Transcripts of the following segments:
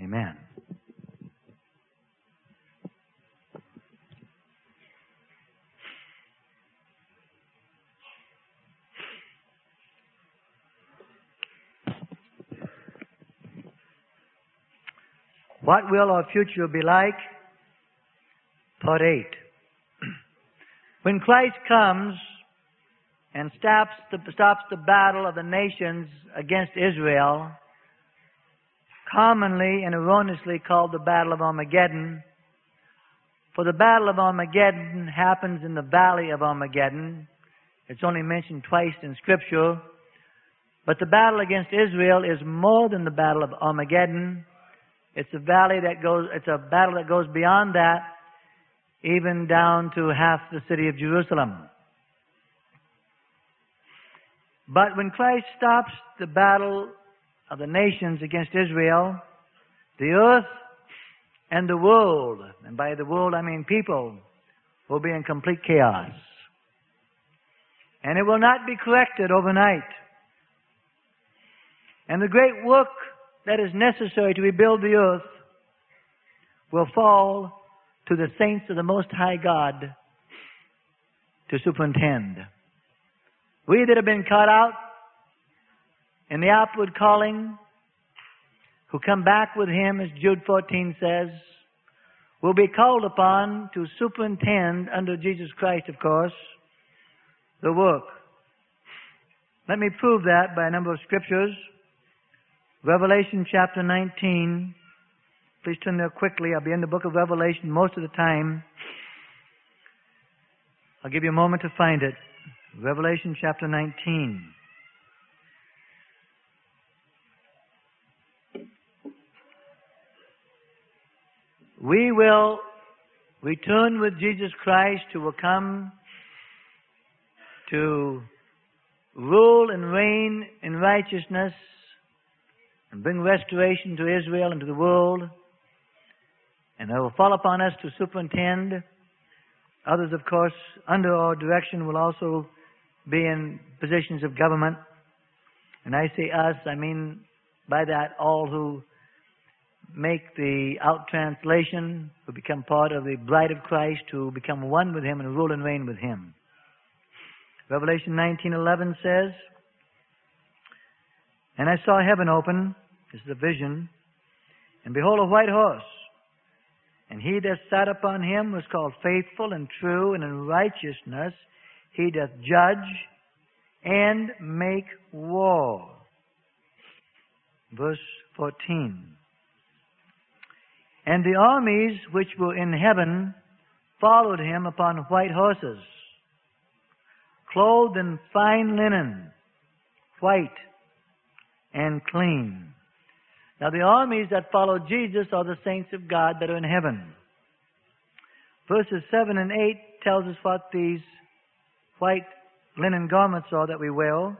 Amen. What will our future be like? Part 8. When Christ comes and stops the battle of the nations against Israel, commonly and erroneously called the Battle of Armageddon, for the Battle of Armageddon happens in the Valley of Armageddon. It's only mentioned twice in Scripture. But the battle against Israel is more than the Battle of Armageddon. It's a battle that goes beyond that, even down to half the city of Jerusalem. But when Christ stops the battle of the nations against Israel, the earth and the world, and by the world I mean people, will be in complete chaos. And it will not be corrected overnight. And the great work that is necessary to rebuild the earth will fall to the saints of the Most High God to superintend. We that have been caught out in the upward calling, who come back with Him, as Jude 14 says, will be called upon to superintend, under Jesus Christ, of course, the work. Let me prove that by a number of scriptures. Revelation chapter 19. Please turn there quickly. I'll be in the book of Revelation most of the time. I'll give you a moment to find it. Revelation chapter 19. We will return with Jesus Christ, who will come to rule and reign in righteousness and bring restoration to Israel and to the world. And it will fall upon us to superintend. Others, of course, under our direction will also be in positions of government. And I say us, I mean by that all who make the out-translation, who become part of the bride of Christ, who become one with Him and rule and reign with Him. Revelation 19:11 says, "And I saw heaven open," this is a vision, "and behold, a white horse. And he that sat upon him was called Faithful and True, and in righteousness he doth judge and make war." Verse 14. "And the armies which were in heaven followed him upon white horses, clothed in fine linen, white and clean." Now the armies that follow Jesus are the saints of God that are in heaven. Verses 7 and 8 tells us what these white linen garments are that we wear.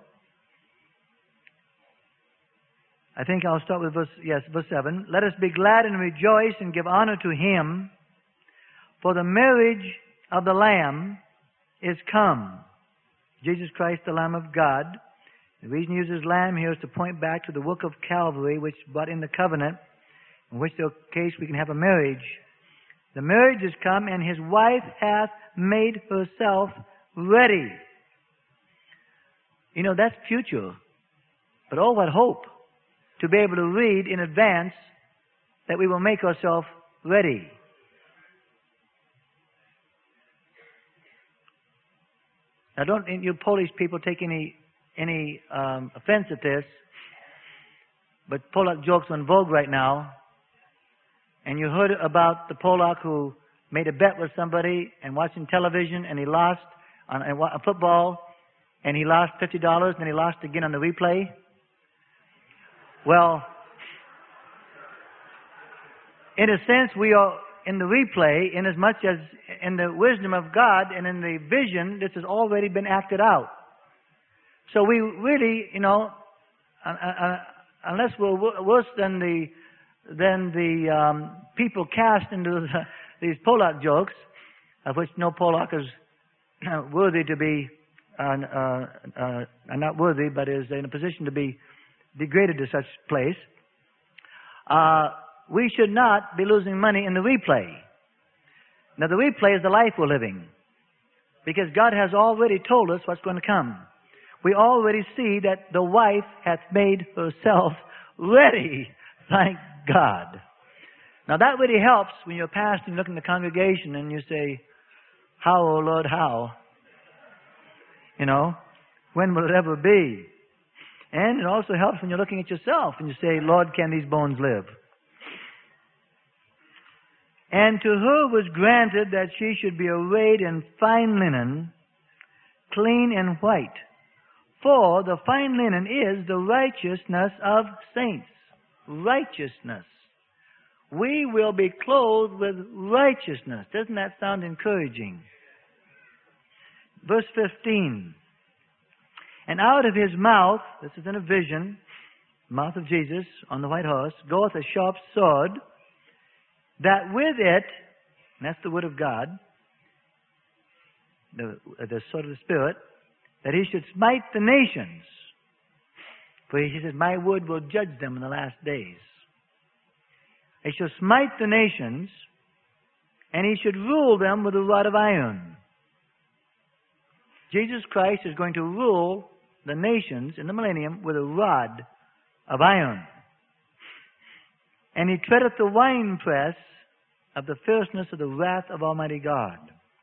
I think I'll start with verse 7. "Let us be glad and rejoice and give honor to Him, for the marriage of the Lamb is come." Jesus Christ, the Lamb of God. The reason he uses lamb here is to point back to the work of Calvary, which brought in the covenant, in which the case we can have a marriage. The marriage is come, and His wife hath made herself ready. You know, that's future. But oh, what hope to be able to read in advance that we will make ourselves ready. Now, don't you Polish people take any offense at this, but Polak jokes are in vogue right now. And you heard about the Polak who made a bet with somebody and watching television, and he lost on a football, and he lost $50, and then he lost again on the replay. Well, in a sense, we are in the replay, in as much as in the wisdom of God and in the vision, this has already been acted out. So we really, unless we're worse than the people cast into these Polak jokes, of which no Polak is worthy to be, not worthy, but is in a position to be degraded to such place. we should not be losing money in the replay. Now, the replay is the life we're living. Because God has already told us what's going to come. We already see that the wife hath made herself ready. Thank God. Now, that really helps when you're pastor and you look in the congregation and you say, how, oh Lord, how? You know, when will it ever be? And it also helps when you're looking at yourself and you say, Lord, can these bones live? And to her was granted that she should be arrayed in fine linen, clean and white. For the fine linen is the righteousness of saints. Righteousness. We will be clothed with righteousness. Doesn't that sound encouraging? Verse 15. And out of his mouth, this is in a vision, mouth of Jesus on the white horse, goeth a sharp sword, that with it, and that's the word of God, the sword of the Spirit, that he should smite the nations. For he says, my word will judge them in the last days. He shall smite the nations, and he should rule them with a rod of iron. Jesus Christ is going to rule the nations in the millennium with a rod of iron. And he treadeth the winepress of the fierceness of the wrath of Almighty God.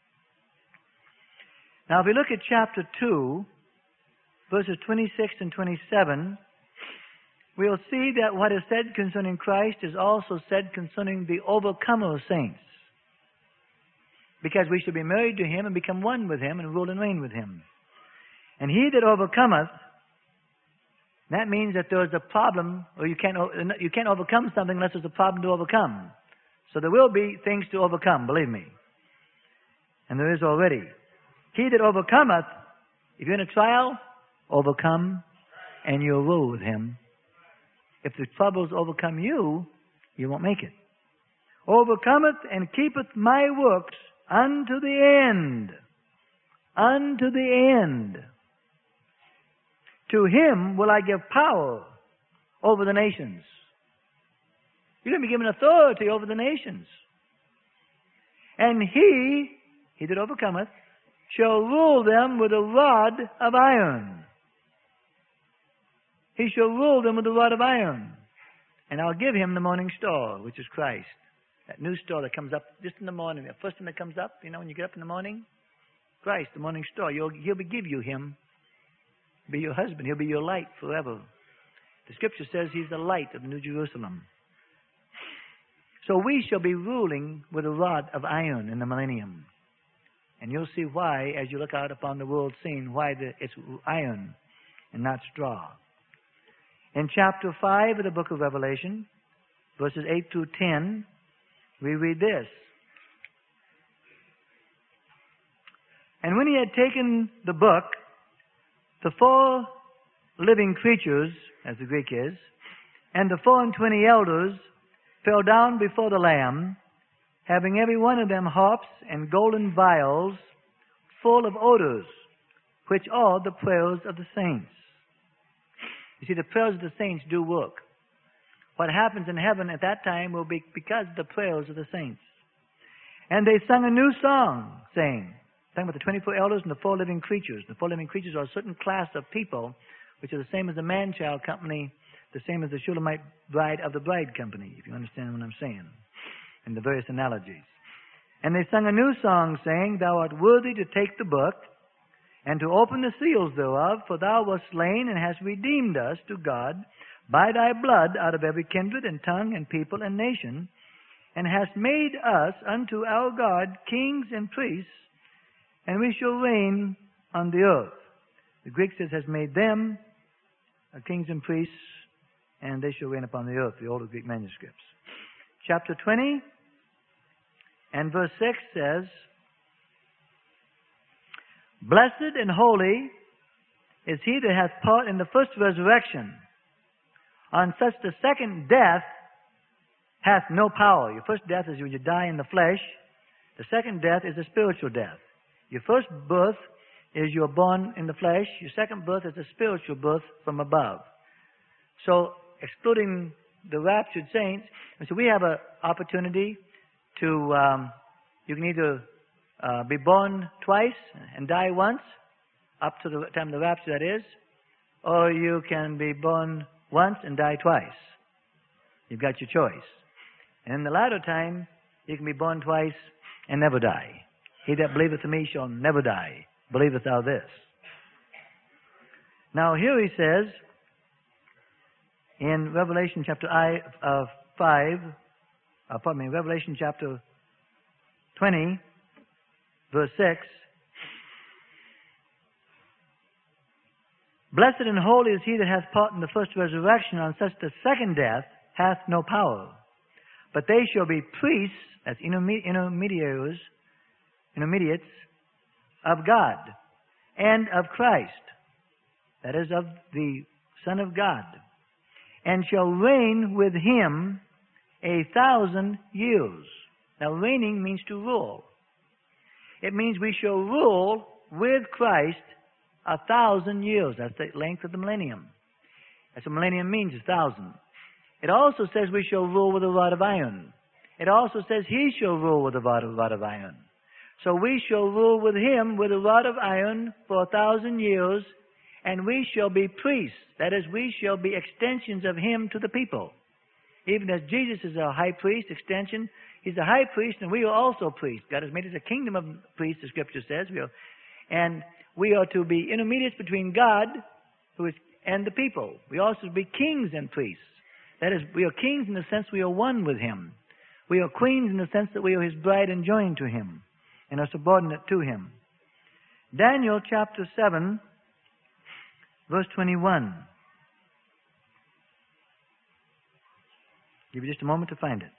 Now, if we look at chapter 2, verses 26 and 27, we'll see that what is said concerning Christ is also said concerning the overcomer saints. Because we should be married to him and become one with him and rule and reign with him. And he that overcometh, that means that there is a problem, or you can't overcome something unless there's a problem to overcome. So there will be things to overcome, believe me. And there is already. He that overcometh, if you're in a trial, overcome, and you'll rule with him. If the troubles overcome you, you won't make it. Overcometh and keepeth my works unto the end. Unto the end. To him will I give power over the nations. You're going to be given authority over the nations. And he that overcometh, shall rule them with a rod of iron. He shall rule them with a rod of iron. And I'll give him the morning star, which is Christ. That new star that comes up just in the morning. The first thing that comes up, when you get up in the morning. Christ, the morning star. He'll give you him. Be your husband. He'll be your light forever. The scripture says he's the light of the New Jerusalem. So we shall be ruling with a rod of iron in the millennium. And you'll see why, as you look out upon the world scene, why it's iron and not straw. In chapter 5 of the book of Revelation, verses 8 through 10, we read this. And when he had taken the book, the 4 living creatures, as the Greek is, and the 24 elders fell down before the Lamb, having every one of them harps and golden vials full of odors, which are the prayers of the saints. You see, the prayers of the saints do work. What happens in heaven at that time will be because of the prayers of the saints. And they sung a new song, saying, talking about the 24 elders and the 4 living creatures. The 4 living creatures are a certain class of people, which are the same as the man-child company, the same as the Shulamite bride of the bride company, if you understand what I'm saying, in the various analogies. And they sung a new song, saying, Thou art worthy to take the book, and to open the seals thereof, for thou wast slain, and hast redeemed us to God by thy blood out of every kindred and tongue and people and nation, and hast made us unto our God kings and priests, and we shall reign on the earth. The Greek says, has made them kings and priests, and they shall reign upon the earth, the older Greek manuscripts. Chapter 20 and verse 6 says, Blessed and holy is he that hath part in the first resurrection. On such the second death hath no power. Your first death is when you die in the flesh. The second death is a spiritual death. Your first birth is you're born in the flesh. Your second birth is a spiritual birth from above. So, excluding the raptured saints, And so we have an opportunity to, you can either be born twice and die once, up to the time of the rapture that is, or you can be born once and die twice. You've got your choice. And in the latter time, you can be born twice and never die. He that believeth in me shall never die. Believest thou this? Now here he says, in Revelation chapter 20, verse 6, Blessed and holy is he that hath part in the first resurrection. On such the second death hath no power. But they shall be priests, as intermediates of God and of Christ, that is, of the Son of God, and shall reign with him 1,000 years. Now, reigning means to rule. It means we shall rule with Christ 1,000 years. That's the length of the millennium. That's what millennium means, 1,000. It also says we shall rule with a rod of iron. It also says he shall rule with a rod of iron. So we shall rule with him with a rod of iron for 1,000 years, and we shall be priests. That is, we shall be extensions of him to the people. Even as Jesus is our high priest, extension, he's a high priest, and we are also priests. God has made us a kingdom of priests, the Scripture says. And we are to be intermediates between God and the people. We also be kings and priests. That is, we are kings in the sense we are one with him. We are queens in the sense that we are his bride and joined to him and are subordinate to him. Daniel chapter 7, verse 21. Give you just a moment to find it.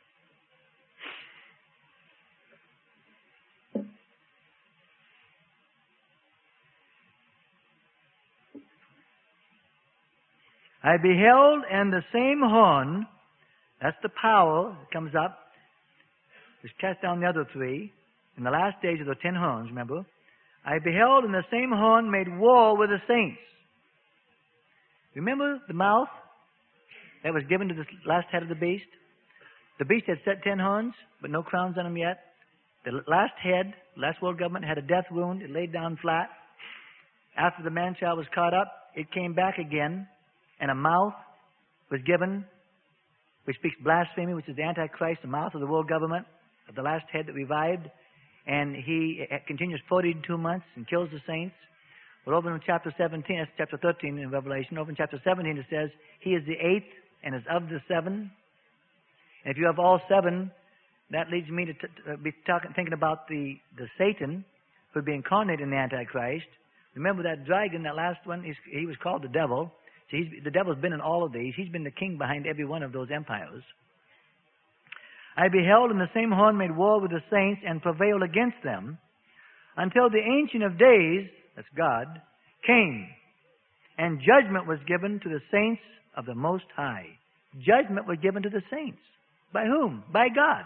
I beheld, and the same horn, that's the power that comes up, is cast down the other three. In the last days of the 10 horns, remember? I beheld, and the same horn made war with the saints. Remember the mouth that was given to the last head of the beast? The beast had set 10 horns, but no crowns on them yet. The last head, last world government, had a death wound. It laid down flat. After the man-child was caught up, it came back again, and a mouth was given, which speaks blasphemy, which is the Antichrist, the mouth of the world government, of the last head that revived. And he continues 42 months and kills the saints. But over in chapter 17, that's chapter 13 in Revelation, over in chapter 17 it says, he is the 8th and is of the 7. And if you have all 7, that leads me to be thinking about the Satan who would be incarnate in the Antichrist. Remember that dragon, that last one, he was called the devil. So the devil's been in all of these. He's been the king behind every one of those empires. I beheld, and the same horn made war with the saints and prevailed against them until the Ancient of Days, that's God, came, and judgment was given to the saints of the Most High. Judgment was given to the saints. By whom? By God.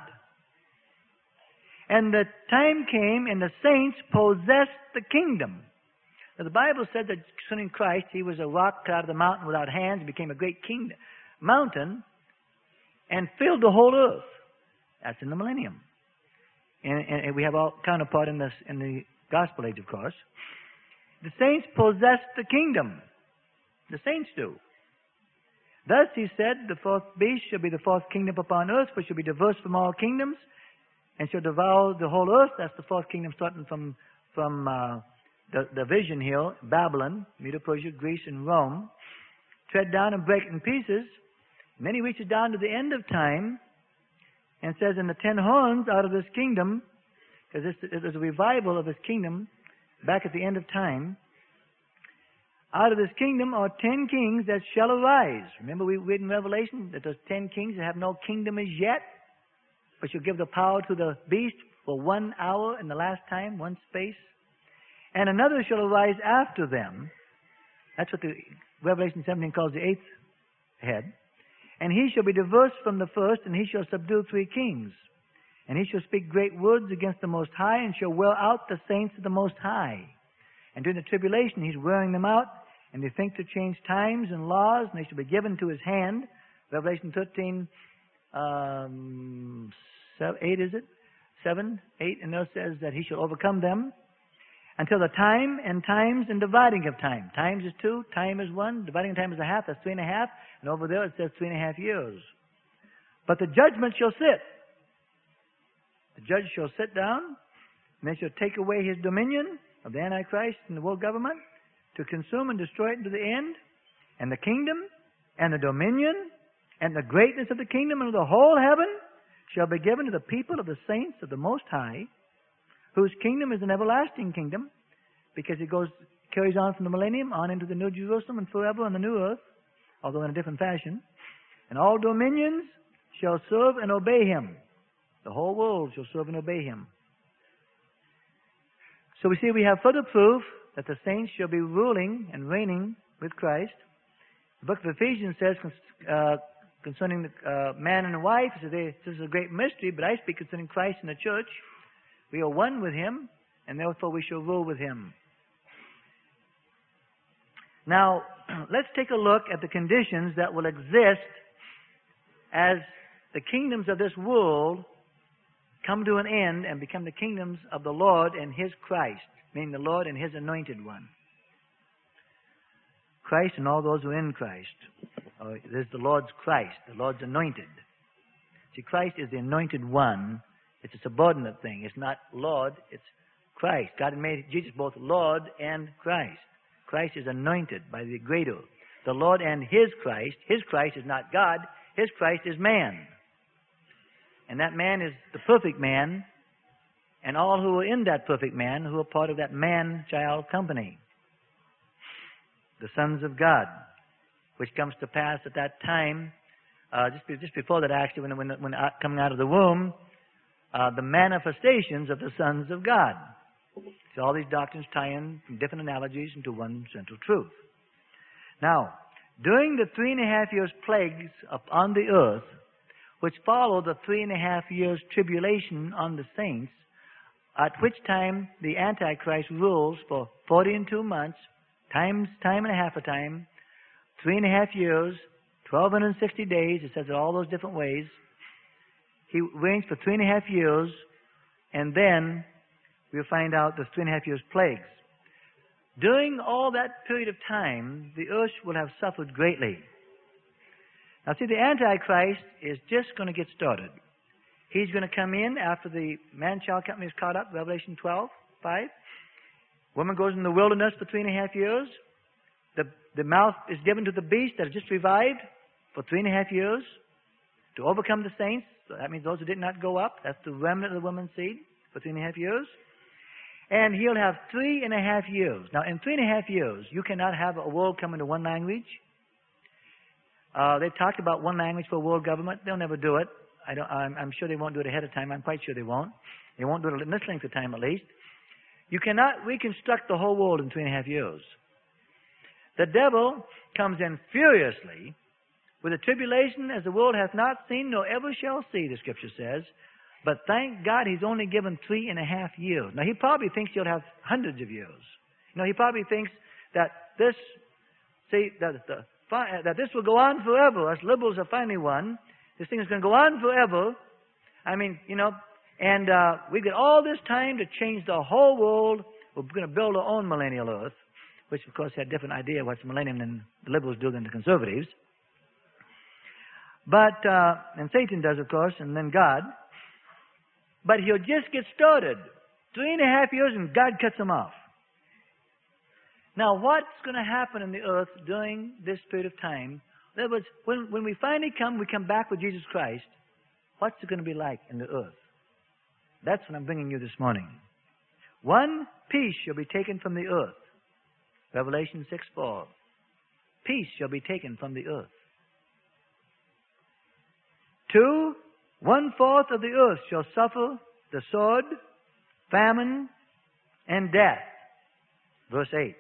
And the time came, and the saints possessed the kingdom. Now, the Bible said that concerning Christ, he was a rock cut out of the mountain without hands, became a great mountain, and filled the whole earth. That's in the millennium. And we have our counterpart in the gospel age, of course. The saints possess the kingdom. The saints do. Thus, he said, the fourth beast shall be the fourth kingdom upon earth, which shall be diverse from all kingdoms, and shall devour the whole earth. That's the fourth kingdom starting from the vision here, Babylon, Medo-Persia, Greece, and Rome. Tread down and break in pieces. And then he reaches down to the end of time and says, in the 10 horns out of this kingdom, because there's a revival of this kingdom back at the end of time, out of this kingdom are 10 kings that shall arise. Remember we read in Revelation that those 10 kings that have no kingdom as yet, but shall give the power to the beast for 1 hour in the last time, one space. And another shall arise after them. That's what the Revelation 17 calls the 8th head. And he shall be diverse from the first, and he shall subdue 3 kings. And he shall speak great words against the Most High, and shall wear out the saints of the Most High. And during the tribulation, he's wearing them out, and they think to change times and laws, and they shall be given to his hand. Revelation 13, 8, is it? 7, 8, and there says that he shall overcome them until the time and times and dividing of time. Times is 2, time is 1, dividing of time is a half, that's 3.5, and over there it says 3.5 years. But the judgment shall sit. The judge shall sit down, and they shall take away his dominion of the Antichrist and the world government to consume and destroy it to the end, and the kingdom and the dominion and the greatness of the kingdom and of the whole heaven shall be given to the people of the saints of the Most High, whose kingdom is an everlasting kingdom, because it carries on from the millennium on into the New Jerusalem and forever on the new earth, although in a different fashion. And all dominions shall serve and obey him. The whole world shall serve and obey him. So we see we have further proof that the saints shall be ruling and reigning with Christ. The book of Ephesians says concerning the man and wife, this is a great mystery, but I speak concerning Christ and the church. We are one with him, and therefore we shall rule with him. Now, let's take a look at the conditions that will exist as the kingdoms of this world come to an end and become the kingdoms of the Lord and his Christ, meaning the Lord and his anointed one. Christ and all those who are in Christ. There's the Lord's Christ, the Lord's anointed. See, Christ is the anointed one. It's a subordinate thing. It's not Lord, it's Christ. God made Jesus both Lord and Christ. Christ is anointed by the greater. The Lord and his Christ is not God, his Christ is man. And that man is the perfect man, and all who are in that perfect man, who are part of that man-child company. The sons of God, which comes to pass at that time, just before that actually, when coming out of the womb, the manifestations of the sons of God. So all these doctrines tie in from different analogies into one central truth. Now, during the 3.5 years plagues upon the earth, which follow the 3.5 years tribulation on the saints, at which time the Antichrist rules for 40 and 2 months, time and a half a time, 3.5 years, 1,260 days, it says it all those different ways. He reigns for 3.5 years, and then we'll find out the 3.5 years plagues. During all that period of time, the earth will have suffered greatly. Now see, the Antichrist is just going to get started. He's going to come in after the man-child company is caught up, Revelation 12:5. Woman goes in the wilderness for 3.5 years. The mouth is given to the beast that is just revived for 3.5 years to overcome the saints. So that means those who did not go up. That's the remnant of the woman's seed for 3.5 years. And he'll have 3.5 years. Now, in 3.5 years, you cannot have a world come into one language. They've talked about one language for world government. They'll never do it. I'm sure they won't do it ahead of time. I'm quite sure they won't. They won't do it in this length of time, at least. You cannot reconstruct the whole world in 3.5 years. The devil comes in furiously with a tribulation as the world hath not seen nor ever shall see, the Scripture says. But thank God he's only given 3.5 years. Now, he probably thinks he'll have hundreds of years. He probably thinks that this will go on forever. Us liberals have finally won. This thing is going to go on forever. And we've got all this time to change the whole world. We're going to build our own millennial earth, which, of course, had a different idea of what's millennium than the liberals do than the conservatives. But, and Satan does, of course, and then God. But he'll just get started. 3.5 years and God cuts him off. Now, what's going to happen in the earth during this period of time? In other words, when we finally we come back with Jesus Christ, what's it going to be like in the earth? That's what I'm bringing you this morning. 1, peace shall be taken from the earth. Revelation 6:4. Peace shall be taken from the earth. 2, 1/4 of the earth shall suffer the sword, famine, and death. Verse 8.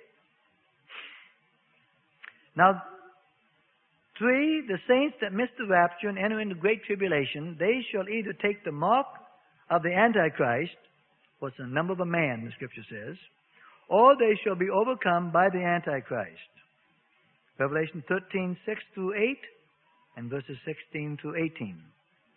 Now, 3, the saints that miss the rapture and enter into great tribulation, they shall either take the mark of the Antichrist, what's the number of a man, the Scripture says, or they shall be overcome by the Antichrist. Revelation 13:6-8 and verses 16-18.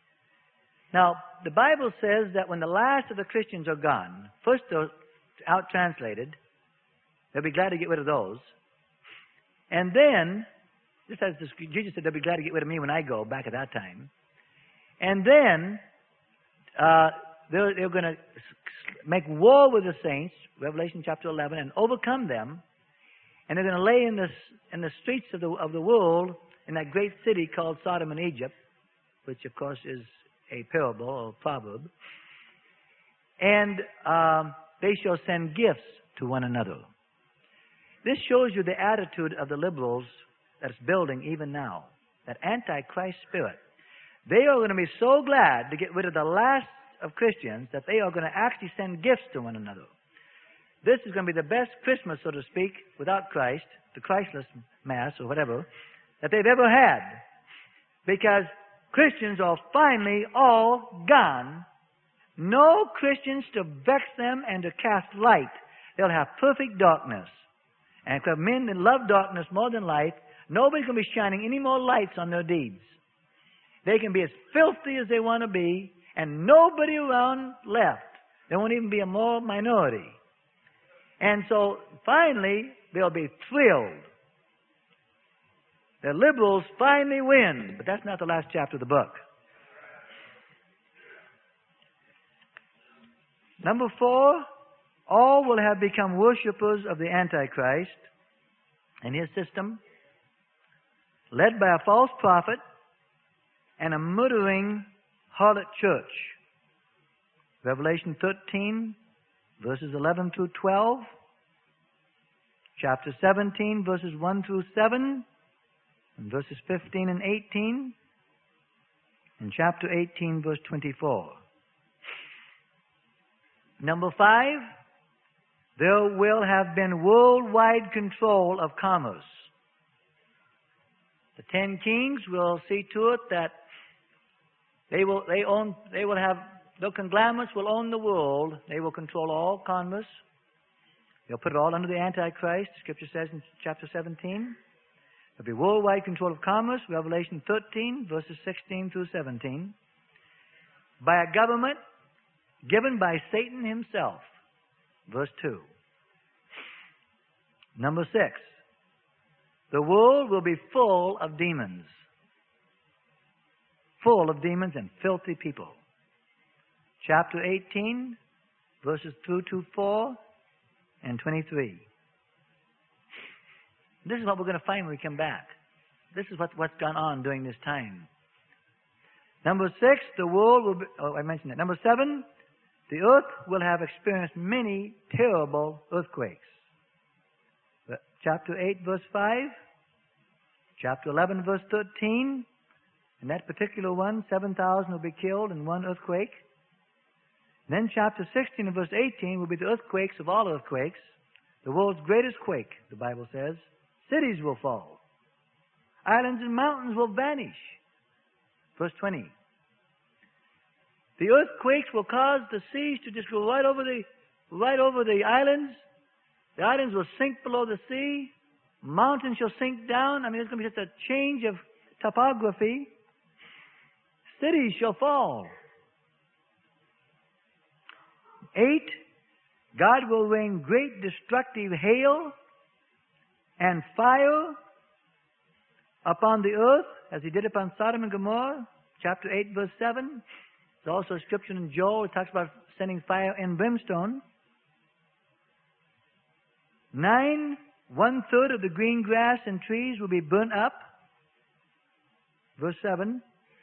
Now, the Bible says that when the last of the Christians are gone, first they're out-translated. They'll be glad to get rid of those. And then, just as Jesus said, they'll be glad to get rid of me when I go, back at that time. And then, they're going to make war with the saints, Revelation chapter 11, and overcome them. And they're going to lay in the streets of the world in that great city called Sodom and Egypt, which of course is a parable or proverb. And they shall send gifts to one another. This shows you the attitude of the liberals that's building even now. That antichrist spirit. They are going to be so glad to get rid of the last of Christians that they are going to actually send gifts to one another. This is going to be the best Christmas, so to speak, without Christ, the Christless Mass or whatever, that they've ever had. Because Christians are finally all gone. No Christians to vex them and to cast light. They'll have perfect darkness. And because men that love darkness more than light, nobody's going to be shining any more lights on their deeds. They can be as filthy as they want to be, and nobody around left. There won't even be a more minority. And so, finally, they'll be thrilled. The liberals finally win. But that's not the last chapter of the book. Number 4, all will have become worshippers of the Antichrist and his system, led by a false prophet and a murdering harlot church. Revelation 13, verses 11 through 12. Chapter 17, verses 1 through 7. And verses 15 and 18. And chapter 18, verse 24. Number 5, there will have been worldwide control of commerce. The 10 kings will see to it that the conglomerates will own the world. They will control all commerce. They'll put it all under the Antichrist, Scripture says in chapter 17. There'll be worldwide control of commerce, Revelation 13, verses 16 through 17. By a government given by Satan himself, verse 2. Number 6, the world will be full of demons. Full of demons and filthy people. Chapter 18, verses 2 to 4 and 23. This is what we're going to find when we come back. This is what's gone on during this time. Number 6, the world will be... I mentioned that. Number 7, the earth will have experienced many terrible earthquakes. Chapter 8, verse 5. Chapter 11, verse 13. In that particular one, 7,000 will be killed in one earthquake. Then chapter 16 and verse 18 will be the earthquakes of all earthquakes. The world's greatest quake, the Bible says. Cities will fall. Islands and mountains will vanish. Verse 20. The earthquakes will cause the seas to just go right over the islands. The islands will sink below the sea. Mountains shall sink down. I mean, it's going to be just a change of topography. Cities shall fall. 8, God will rain great destructive hail and fire upon the earth, as he did upon Sodom and Gomorrah, chapter 8, verse 7. There's also a scripture in Joel. It talks about sending fire and brimstone. 9, 1/3 of the green grass and trees will be burnt up. Verse 7.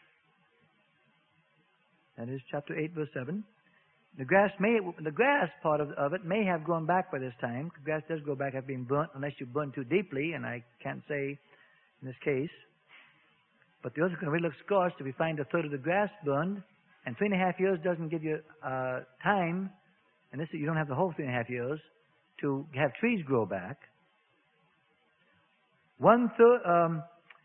That is chapter 8, verse 7. The grass part of it may have gone back by this time. The grass does go back after being burnt, unless you burn too deeply, and I can't say in this case. But the earth is going to really look scorched if we find 1/3 of the grass burned. And 3.5 years doesn't give you time, and you don't have the whole 3.5 years, to have trees grow back. 1/3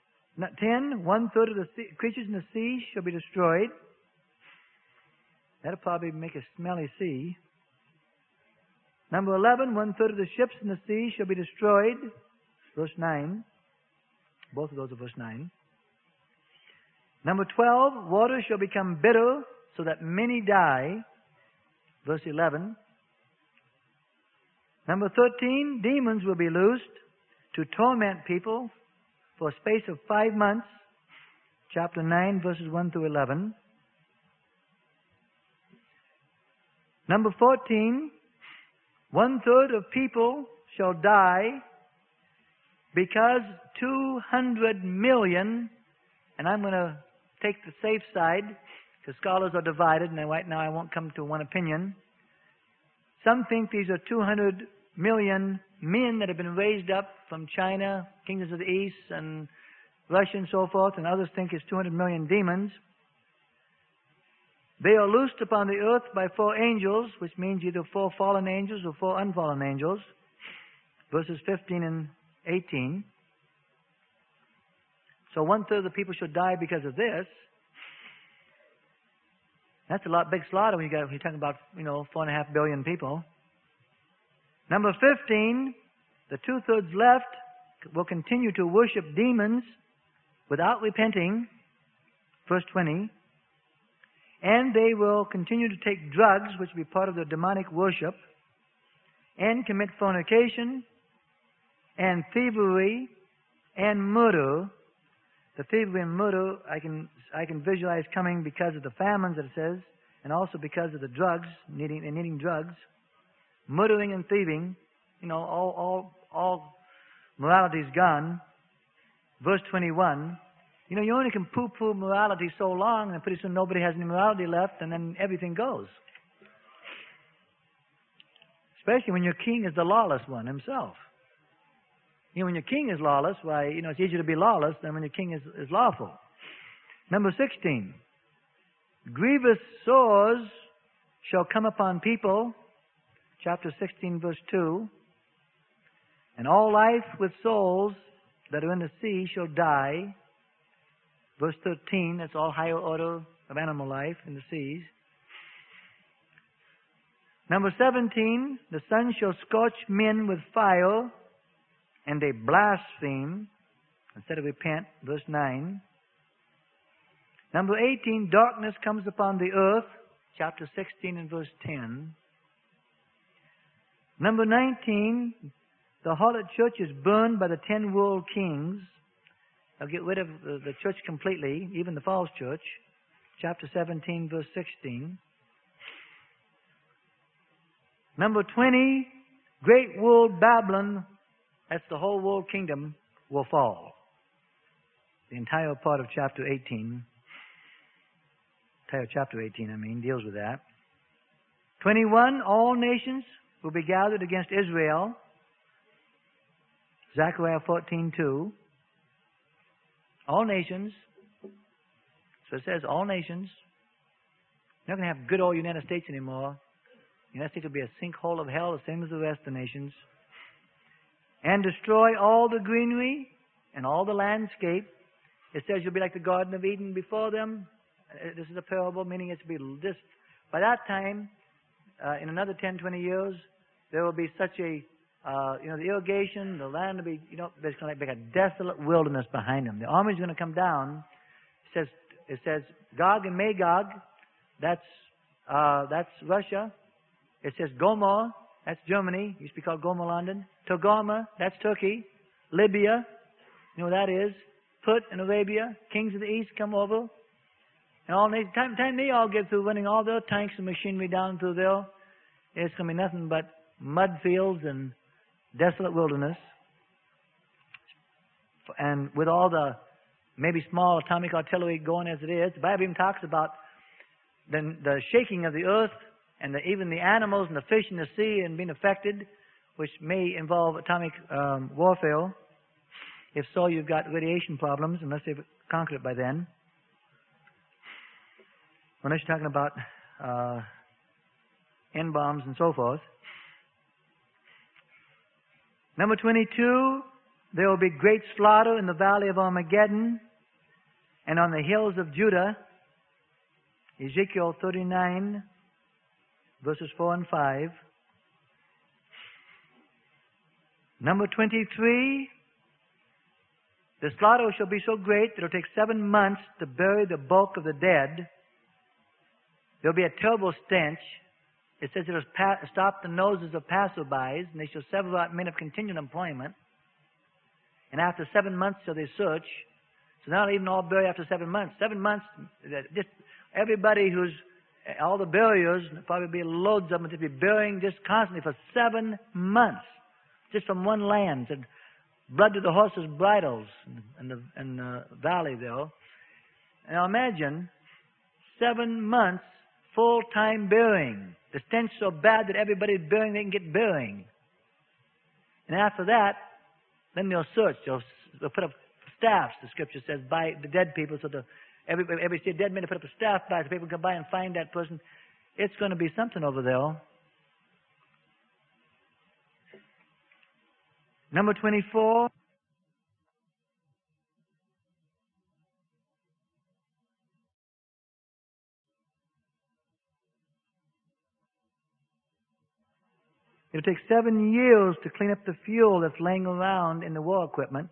of the creatures in the sea shall be destroyed. That'll probably make a smelly sea. Number 11, 1/3 of the ships in the sea shall be destroyed. Verse 9. Both of those are verse 9. Number 12, water shall become bitter, so that many die. Verse 11. Number 13, demons will be loosed to torment people for a space of 5 months. Chapter 9, verses 1 through 11. Number 14, 1/3 of people shall die because 200 million, and I'm going to take the safe side, because scholars are divided, and right now I won't come to one opinion. Some think these are 200 million men that have been raised up from China, kingdoms of the East, and Russia and so forth, and others think it's 200 million demons. They are loosed upon the earth by 4 angels, which means either 4 fallen angels or 4 unfallen angels. Verses 15 and 18. So 1/3 of the people should die because of this. That's a big slaughter when you're talking about, 4.5 billion people. Number 15, the 2/3 left will continue to worship demons without repenting. Verse 20. And they will continue to take drugs, which will be part of their demonic worship, and commit fornication, and thievery, and murder. The thievery and murder, I can visualize coming because of the famines that it says, and also because of the drugs, needing drugs. Murdering and thieving, all morality is gone. Verse 21. You only can poo-poo morality so long, and pretty soon nobody has any morality left, and then everything goes. Especially when your king is the lawless one himself. When your king is lawless, why, it's easier to be lawless than when your king is lawful. Number 16. Grievous sores shall come upon people. Chapter 16, verse 2. And all life with souls that are in the sea shall die. Verse 13, that's all higher order of animal life in the seas. Number 17, the sun shall scorch men with fire, and they blaspheme instead of repent. Verse 9. Number 18, darkness comes upon the earth. Chapter 16 and verse 10. Number 19, the harlot church is burned by the 10 world kings. They'll get rid of the church completely, even the false church. Chapter 17, verse 16. Number 20, great world Babylon, that's the whole world kingdom, will fall. The entire part of chapter 18, deals with that. 21, all nations will be gathered against Israel. Zechariah 14:2. All nations. So it says all nations. You're not going to have good old United States anymore. The United States will be a sinkhole of hell, the same as the rest of the nations. And destroy all the greenery and all the landscape. It says you'll be like the Garden of Eden before them. This is a parable, meaning it's to be this. By that time, in another 10, 20 years, there will be such a the irrigation, the land will be, there's going to be a desolate wilderness behind them. The army's going to come down. It says Gog and Magog, that's Russia. It says Gomorrah, that's Germany. It used to be called Gomorrah, London. Togarmah, that's Turkey. Libya, you know what that is. Put in Arabia, kings of the east come over. And all these, time they all get through running all their tanks and machinery down through there, it's going to be nothing but mud fields and desolate wilderness. And with all the maybe small atomic artillery going as it is, the Bible even talks about the shaking of the earth and even the animals and the fish in the sea and being affected, which may involve atomic warfare. If so, you've got radiation problems, unless they've conquered it by then. Unless you're talking about N-bombs and so forth. Number 22, there will be great slaughter in the valley of Armageddon and on the hills of Judah. Ezekiel 39, verses 4 and 5. Number 23, the slaughter shall be so great that it will take 7 months to bury the bulk of the dead. There'll be a terrible stench. It says it'll stop the noses of passerbys, and they shall sever out men of continual employment. And after 7 months shall they search. So not even all bury after 7 months. 7 months, just everybody who's, all the buriers, there'll probably be loads of them, to be burying just constantly for 7 months, just from one land. And blood to the horses' bridles in the valley there. Now imagine 7 months full-time burying. The stench so bad that everybody's burying, they can get burying. And after that, then they'll search. They'll put up staffs, the Scripture says, by the dead people. So every see a dead man, they put up a staff by, so people can come by and find that person. It's going to be something over there. Number 24. It'll take 7 years to clean up the fuel that's laying around in the war equipment.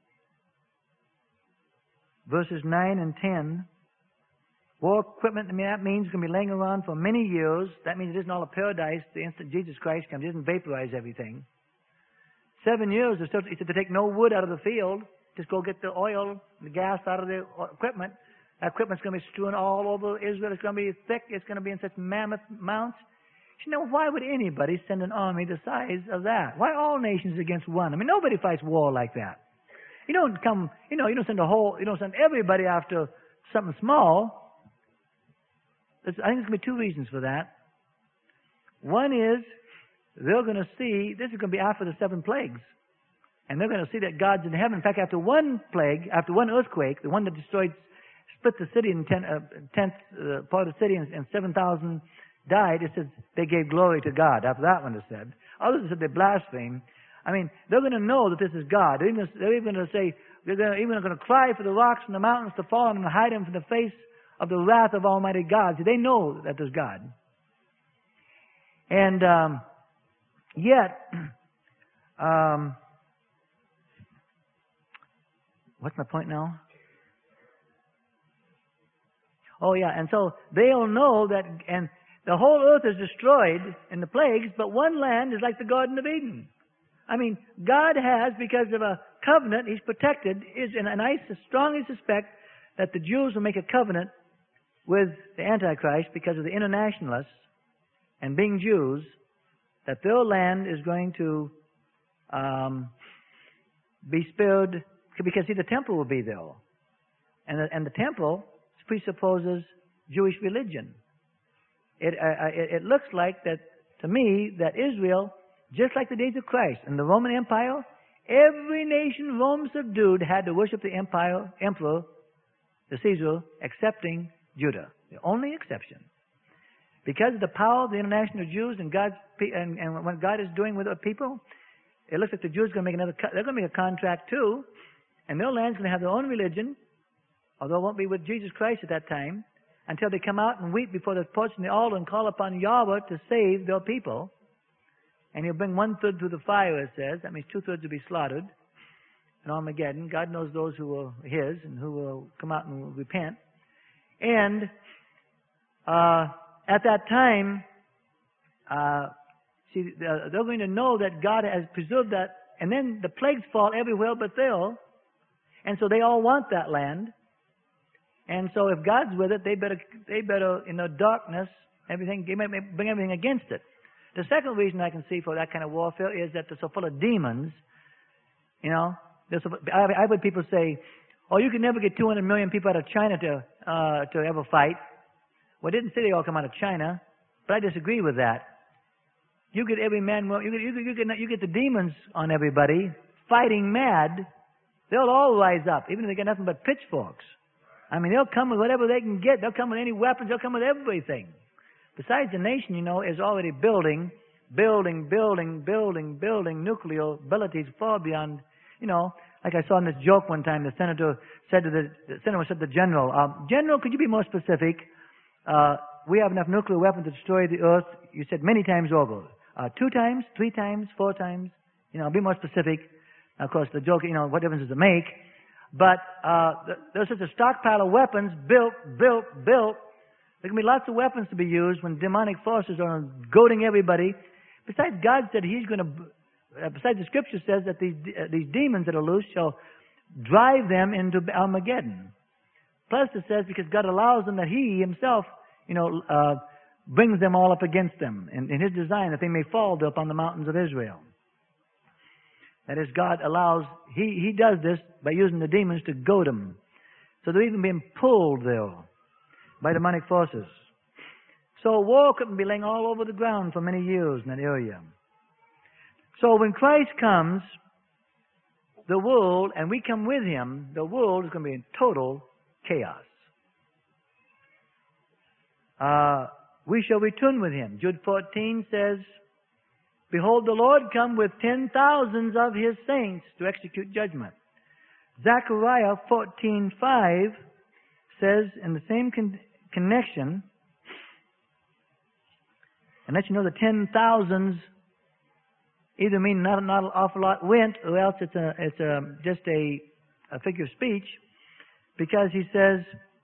Verses 9 and 10. War equipment, that means it's going to be laying around for many years. That means it isn't all a paradise the instant Jesus Christ comes. It doesn't vaporize everything. 7 years, he said to take no wood out of the field. Just go get the oil, the gas out of the equipment. That equipment's going to be strewn all over Israel. It's going to be thick. It's going to be in such mammoth mounts. You know, why would anybody send an army the size of that? Why all nations against one? I mean, nobody fights war like that. You don't send everybody after something small. I think there's going to be 2 reasons for that. One is, they're going to see, this is going to be after the 7 plagues. And they're going to see that God's in heaven. In fact, after one plague, after one earthquake, the one that split the city in part of the city and 7,000 died, it says they gave glory to God. After that one is said. Others said they blasphemed. I mean, they're going to know that this is God. They're even going to say, they're even going to cry for the rocks and the mountains to fall and hide them from the face of the wrath of Almighty God. So they know that there's God. And yet, what's my point now? Oh yeah, and so they'll know that, and the whole earth is destroyed in the plagues, but one land is like the Garden of Eden. I mean, God has, because of a covenant, He's protected, and I strongly suspect that the Jews will make a covenant with the Antichrist because of the internationalists, and being Jews, that their land is going to be spared, because see, the temple will be there. And the temple presupposes Jewish religion. It looks like that, to me, that Israel, just like the days of Christ and the Roman Empire, every nation Rome subdued had to worship the emperor, the Caesar, excepting Judah. The only exception. Because of the power of the international Jews and and what God is doing with the people, it looks like the Jews are going to make they're going to make a contract too, and their land's going to have their own religion, although it won't be with Jesus Christ at that time, until they come out and weep before the porch and the altar and call upon Yahweh to save their people. And He'll bring 1/3 through the fire, it says. That means 2/3 will be slaughtered in Armageddon. God knows those who are His and who will come out and repent. And at that time, they're going to know that God has preserved that. And then the plagues fall everywhere but there. And so they all want that land. And so if God's with it, they better in the darkness, everything, they might bring everything against it. The second reason I can see for that kind of warfare is that they're so full of demons. You know, I've heard people say, "Oh, you can never get 200 million people out of China to ever fight." Well, I didn't say they all come out of China, but I disagree with that. You get every man, you get the demons on everybody fighting mad. They'll all rise up, even if they got nothing but pitchforks. I mean, they'll come with whatever they can get. They'll come with any weapons. They'll come with everything. Besides, the nation, you know, is already building nuclear abilities far beyond, you know, like I saw in this joke one time, the senator said to the general, General, could you be more specific? We have enough nuclear weapons to destroy the earth. You said many times over. 2 times, 3 times, 4 times. You know, be more specific. Of course, the joke, you know, what difference does it make? But there's such a stockpile of weapons built. There can be lots of weapons to be used when demonic forces are goading everybody. Besides, God said He's going to, besides the Scripture says that these demons that are loose shall drive them into Armageddon. Plus it says because God allows them that He Himself, brings them all up against them in His design that they may fall upon the mountains of Israel. That is, God allows, He does this by using the demons to goad them. So they're even being pulled there by demonic forces. So war couldn't be laying all over the ground for many years in that area. So when Christ comes, the world, and we come with Him, the world is going to be in total chaos. We shall return with Him. Jude 14 says, Behold, the Lord come with 10,000s of His saints to execute judgment. Zechariah 14:5 says in the same connection, and let you know the 10,000s either mean not an awful lot went, or else it's just a figure of speech, because he says,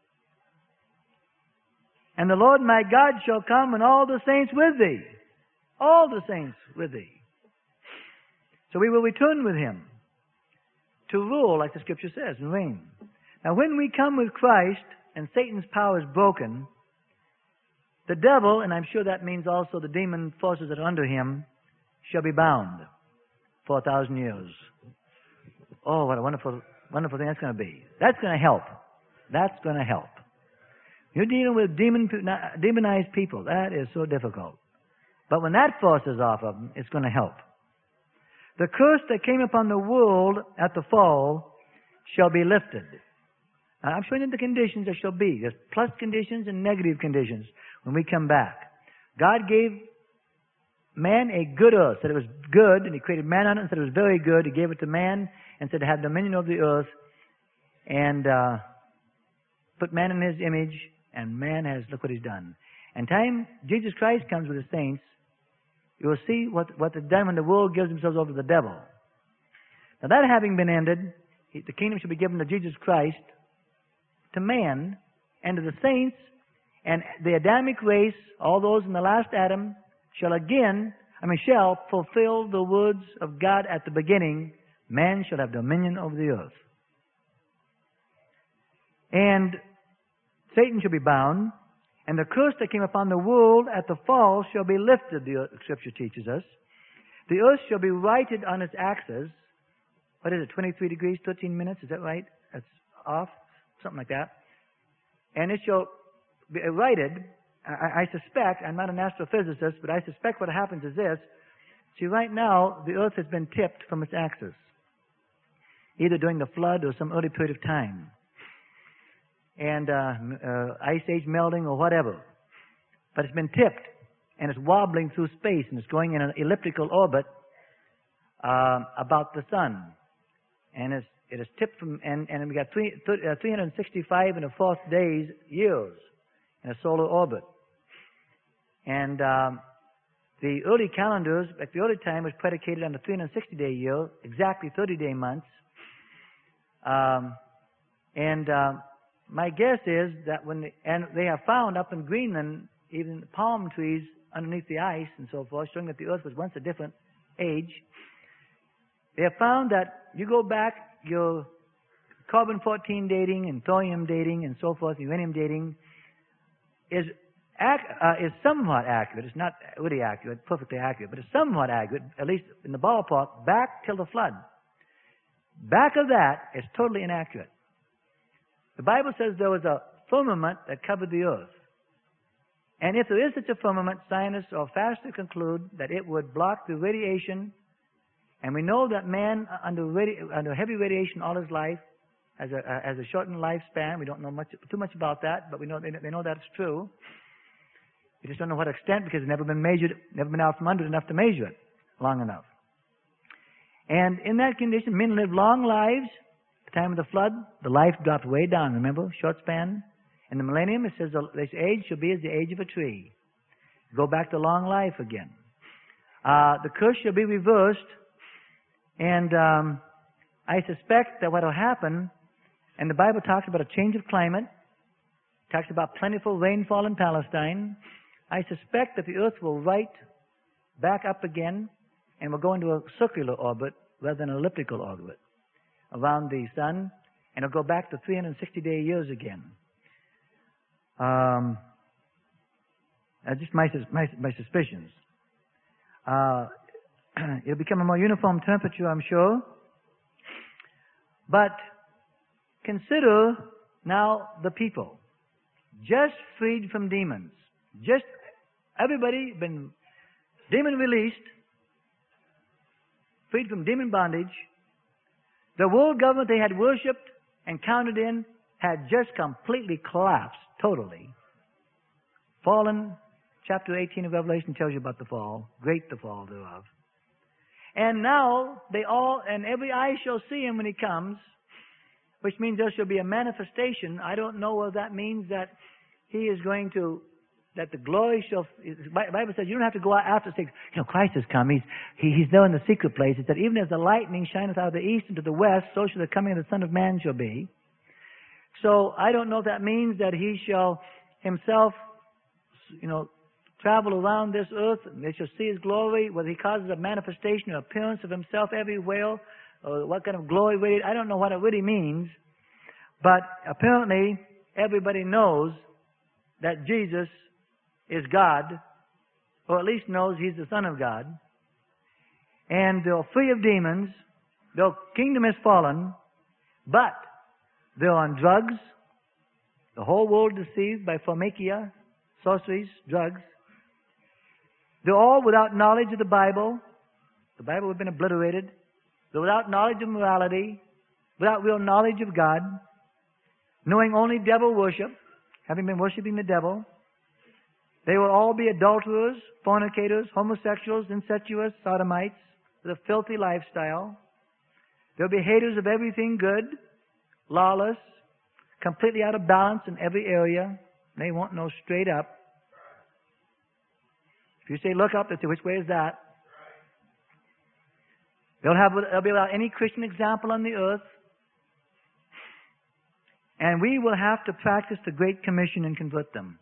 And the Lord my God shall come, and all the saints with thee. All the saints with thee. So we will return with Him to rule, like the Scripture says, and reign. Now when we come with Christ, and Satan's power is broken, the devil, and I'm sure that means also the demon forces that are under him, shall be bound for 1,000 years. Oh, what a wonderful, wonderful thing that's going to be. That's going to help. That's going to help. You're dealing with demonized people. That is so difficult. But when that force is off of them, it's going to help. The curse that came upon the world at the fall shall be lifted. Now, I'm showing you the conditions there shall be. There's plus conditions and negative conditions when we come back. God gave man a good earth, said it was good, and He created man on it and said it was very good. He gave it to man and said to have dominion over the earth, and put man in His image, and man has, look what He's done. And time Jesus Christ comes with His saints, you will see what is done when the world gives themselves over to the devil. Now that having been ended, the kingdom shall be given to Jesus Christ, to man, and to the saints, and the Adamic race, all those in the last Adam, shall fulfill the words of God at the beginning, man shall have dominion over the earth. And Satan shall be bound, and the curse that came upon the world at the fall shall be lifted, the Scripture teaches us. The earth shall be righted on its axis. What is it, 23 degrees, 13 minutes? Is that right? That's off? Something like that. And it shall be righted. I suspect, I'm not an astrophysicist, but I suspect what happens is this. See, right now, the earth has been tipped from its axis, either during the flood or some early period of time. And ice age melting or whatever. But it's been tipped, and it's wobbling through space, and it's going in an elliptical orbit about the sun. And it is tipped from, and we got 365 and a fourth days, years, in a solar orbit. And the early calendars, at the early time, was predicated on the 360-day year, exactly 30-day months. My guess is that and they have found up in Greenland, even palm trees underneath the ice and so forth, showing that the earth was once a different age. They have found that you go back, your carbon-14 dating and thorium dating and so forth, uranium dating, is somewhat accurate. It's not really accurate, perfectly accurate, but it's somewhat accurate, at least in the ballpark, back till the flood. Back of that is totally inaccurate. The Bible says there was a firmament that covered the earth. And if there is such a firmament, scientists are fast to conclude that it would block the radiation. And we know that man, under heavy radiation all his life, has a shortened lifespan. We don't know too much about that, but we know they know that's true. We just don't know what extent, because it's never been measured, never been out from under it enough to measure it long enough. And in that condition, men live long lives. At the time of the flood, the life dropped way down, remember? Short span. In the millennium, it says this age shall be as the age of a tree. Go back to long life again. The curse shall be reversed. And I suspect that what will happen, and the Bible talks about a change of climate, Talks about plentiful rainfall in Palestine. I suspect that the earth will right back up again and will go into a circular orbit rather than an elliptical orbit around the sun, and it'll go back to 360-day years again. Just my suspicions. It'll become a more uniform temperature, I'm sure. But consider now the people, just freed from demons. Just everybody been demon released, freed from demon bondage. The world government they had worshipped and counted in had just completely collapsed, totally. Fallen, chapter 18 of Revelation tells you about the fall, great the fall thereof. And now and every eye shall see him when he comes, which means there shall be a manifestation. I don't know whether that means that he is going to, that the glory shall, the Bible says you don't have to go out after 6. Christ has come. He's there in the secret place. It said, even as the lightning shineth out of the east into the west, so shall the coming of the Son of Man shall be. So I don't know if that means that he shall himself, travel around this earth, and they shall see his glory, whether he causes a manifestation or appearance of himself everywhere, or what kind of glory really, I don't know what it really means, but apparently everybody knows that Jesus is God, or at least knows he's the Son of God, and they're free of demons, their kingdom is fallen, but they're on drugs, the whole world deceived by pharmakia, sorceries, drugs. They're all without knowledge of the Bible. The Bible has been obliterated. They're without knowledge of morality, without real knowledge of God, knowing only devil worship, having been worshiping the devil. They will all be adulterers, fornicators, homosexuals, incestuous, sodomites, with a filthy lifestyle. They'll be haters of everything good, lawless, completely out of balance in every area. They won't know straight up. If you say, look up, they say, which way is that? They'll be without any Christian example on the earth. And we will have to practice the Great Commission and convert them.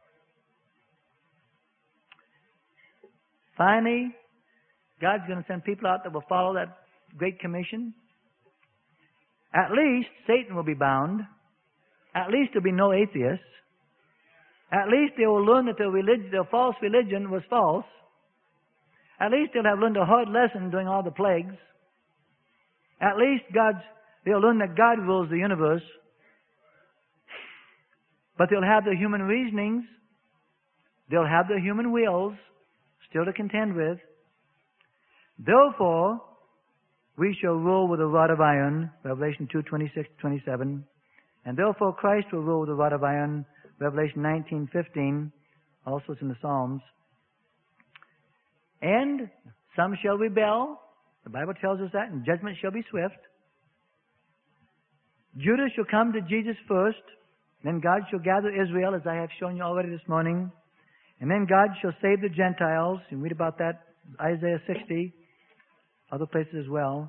Finally, God's going to send people out that will follow that Great Commission. At least Satan will be bound. At least there will be no atheists. At least they will learn that their false religion was false. At least they'll have learned a hard lesson during all the plagues. At least they'll learn that God rules the universe. But they'll have their human reasonings. They'll have their human wills still to contend with. Therefore, we shall rule with a rod of iron, Revelation 2:26-27. And therefore Christ will rule with a rod of iron, Revelation 19:15, also it's in the Psalms. And some shall rebel. The Bible tells us that, and judgment shall be swift. Judah shall come to Jesus first, then God shall gather Israel, as I have shown you already this morning. And then God shall save the Gentiles. You can read about that, Isaiah 60, other places as well.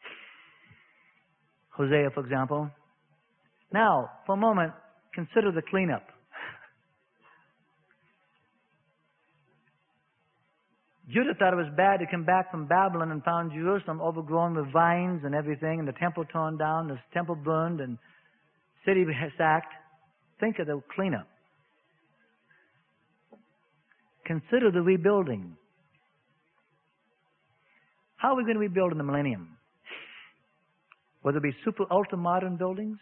Hosea, for example. Now, for a moment, consider the cleanup. Judah thought it was bad to come back from Babylon and found Jerusalem overgrown with vines and everything, and the temple torn down, the temple burned, and city sacked. Think of the cleanup. Consider the rebuilding. How are we going to rebuild in the millennium? Will there be super ultra-modern buildings?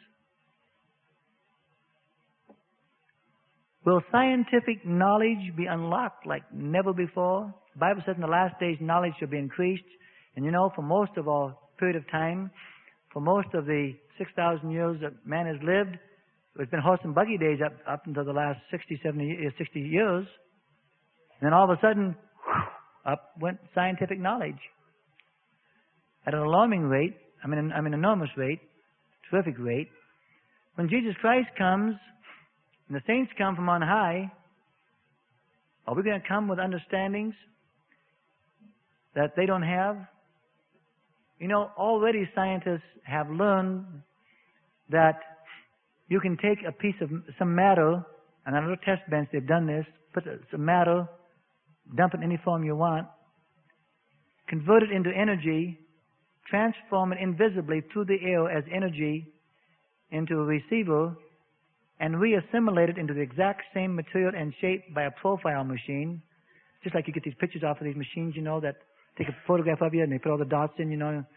Will scientific knowledge be unlocked like never before? The Bible says in the last days knowledge shall be increased. And for most of our period of time, for most of the 6,000 years that man has lived, it's been horse and buggy days up until the last 60 years. And then all of a sudden, up went scientific knowledge. At an alarming rate, an enormous rate, terrific rate. When Jesus Christ comes, and the saints come from on high, are we going to come with understandings that they don't have? Already scientists have learned that, you can take a piece of some matter, and on a little test bench they've done this, put some matter, dump it in any form you want, convert it into energy, transform it invisibly through the air as energy into a receiver, and re-assimilate it into the exact same material and shape by a profile machine, just like you get these pictures off of these machines, that take a photograph of you and they put all the dots in,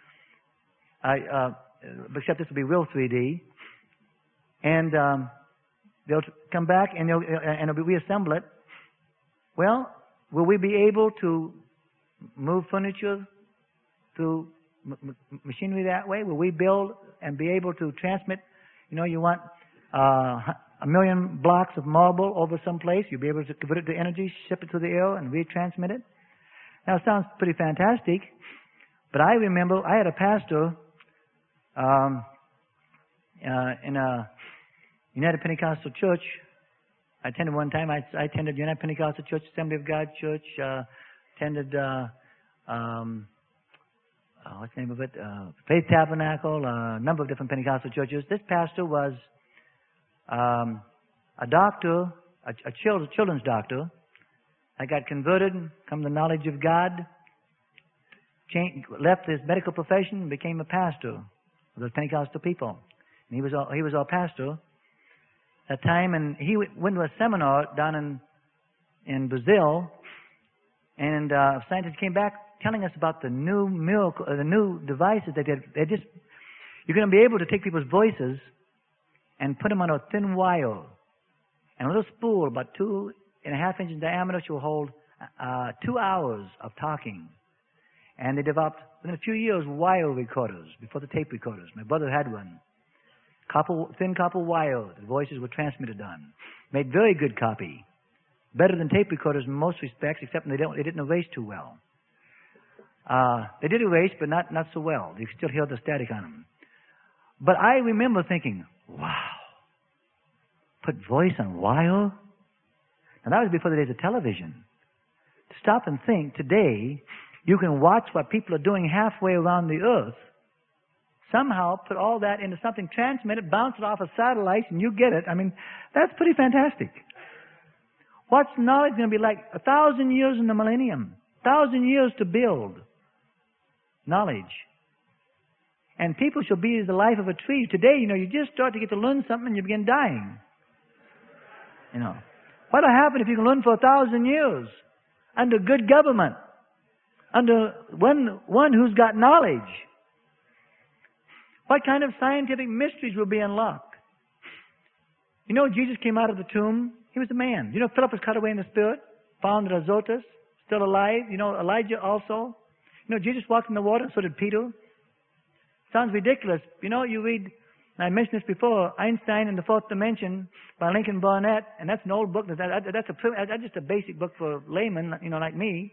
except this will be real 3D. And they'll come back and they'll reassemble it. Well, will we be able to move furniture through machinery that way? Will we build and be able to transmit? You want 1 million blocks of marble over some place. You'll be able to convert it to energy, ship it through the air, and retransmit it. Now, it sounds pretty fantastic, but I remember I had a pastor in a United Pentecostal Church. I attended one time. I attended United Pentecostal Church, Assembly of God Church, attended, what's the name of it? Faith Tabernacle, a number of different Pentecostal churches. This pastor was a doctor, a children's doctor. I got converted, come to the knowledge of God, left his medical profession, and became a pastor of the Pentecostal people. And he was our pastor at that time, and he went to a seminar down in Brazil, and scientists came back telling us about the new miracle, the new devices that you're going to be able to take people's voices and put them on a thin wire, and a little spool about 2.5 inches in diameter will hold 2 hours of talking. And they developed, within a few years, wire recorders before the tape recorders. My brother had one. Thin copper wire the voices were transmitted on. Made very good copy. Better than tape recorders in most respects, except they didn't erase too well. They did erase, but not so well. You could still hear the static on them. But I remember thinking, wow, put voice on wire? Now that was before the days of television. To stop and think, today, you can watch what people are doing halfway around the earth, somehow put all that into something, transmit it, bounce it off a satellite, and you get it. I mean, that's pretty fantastic. What's knowledge going to be like? 1,000 years in the millennium. 1,000 years to build knowledge. And people shall be as the life of a tree. Today, you just start to get to learn something and you begin dying. What'll happen if you can learn for 1,000 years under good government, under one who's got knowledge? What kind of scientific mysteries will be unlocked? Jesus came out of the tomb. He was a man. Philip was cut away in the spirit, found at Azotus, still alive. Elijah also. Jesus walked in the water, so did Peter. Sounds ridiculous. You read, I mentioned this before, Einstein and the Fourth Dimension by Lincoln Barnett, and that's an old book. That's just a basic book for laymen, like me.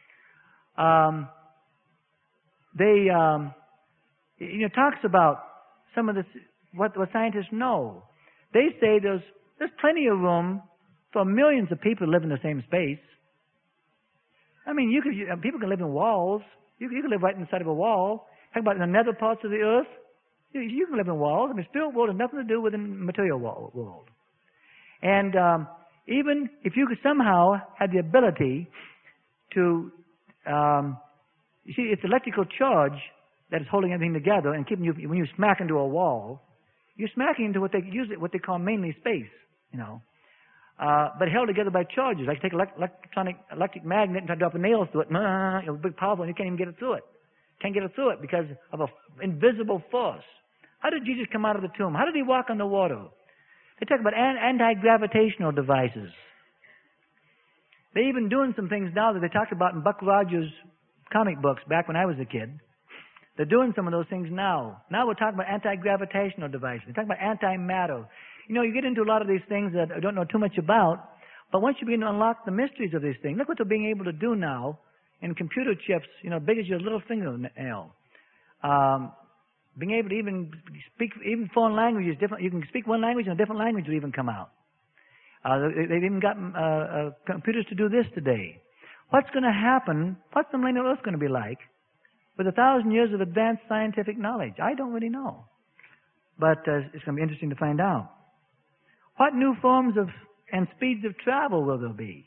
Talks about some of this, what scientists know. They say there's plenty of room for millions of people to live in the same space. I mean, people can live in walls. You can live right inside of a wall. Talk about in the nether parts of the earth. You can live in walls. I mean, spirit world has nothing to do with the material world. And even if you could somehow have the ability to, you see, it's electrical charge that is holding everything together and keeping you. When you smack into a wall, you're smacking into what they call mainly space. But held together by charges. Like take electric magnet and try to drop a nail through it. It's big powerful, and you can't even get it through it. Can't get it through it because of an invisible force. How did Jesus come out of the tomb? How did he walk on the water? They talk about anti-gravitational devices. They're even doing some things now that they talked about in Buck Rogers' comic books back when I was a kid. They're doing some of those things now. Now we're talking about anti-gravitational devices. We're talking about antimatter. You get into a lot of these things that I don't know too much about, but once you begin to unlock the mysteries of these things, look what they're being able to do now in computer chips, big as your little fingernail. Being able to even speak even foreign languages, different. You can speak one language and a different language will even come out. They've even got computers to do this today. What's going to happen? What's the millennial earth going to be like with 1,000 years of advanced scientific knowledge? I don't really know. But it's going to be interesting to find out. What new forms of and speeds of travel will there be?